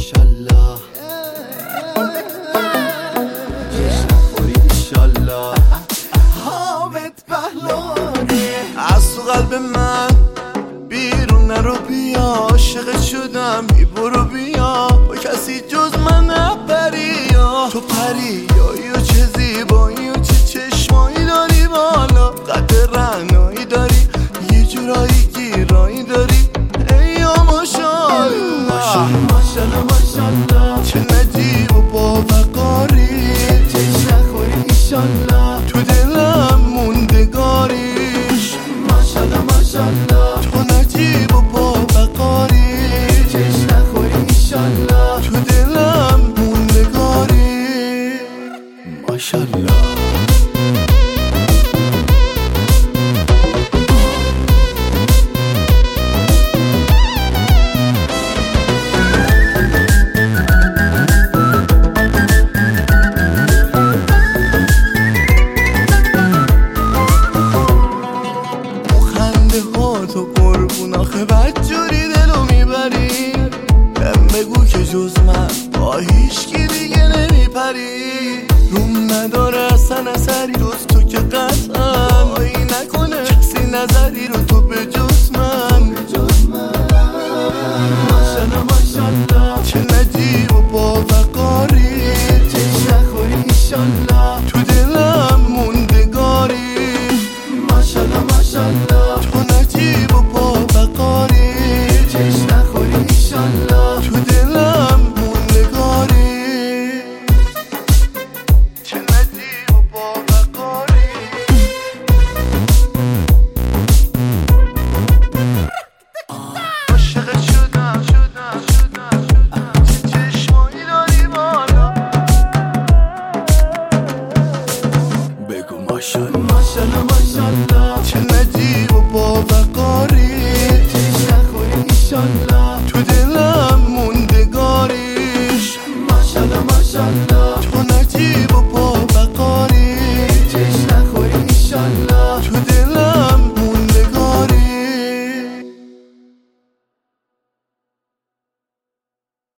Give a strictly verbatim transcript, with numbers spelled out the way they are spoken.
ماشالله جشن خوری ایشالله حامد پهلوانی از تو قلب من بیرون نرو بیا عاشقت شدم بی برو بیا با کسی جز من نپری تو پری یا چه زیبایی و چه چشمایی داری بالا قد رعنایی داری یه جورایی گیرایی داری ای یا ماشالله ماشالله ماشالله چه نجیب و باوقاری جشن خوری ایشالله تو دلم موندگاریش ماشالله ماشالله تو نجیب و باوقاری جشن خوری ایشالله تو دلم موندگاری ماشالله تو قربون آخه بدجوری دلو میبری بهم بگو که جز من با هیچکی دیگه نمیپری روم نداره اصلا اثری جز تو که قطعا آیی نکنه کسی نظری رو تو به جز من ماشالله ماشالله چه نجیب و باوقاری جشن خوری ایشالله تو دلم موندگاری ماشالله ماشالله تو نجیب و باوقاری جشن خوری ایشالله تو دلم موندگاری چه نجیب و باوقاری عاشقت شدم شدم شدم چه چشمایی داری بالا بگو ماشالله ماشالله ماشالله چه نجیب و باوقاری جشن خوری ایشالله تو دلم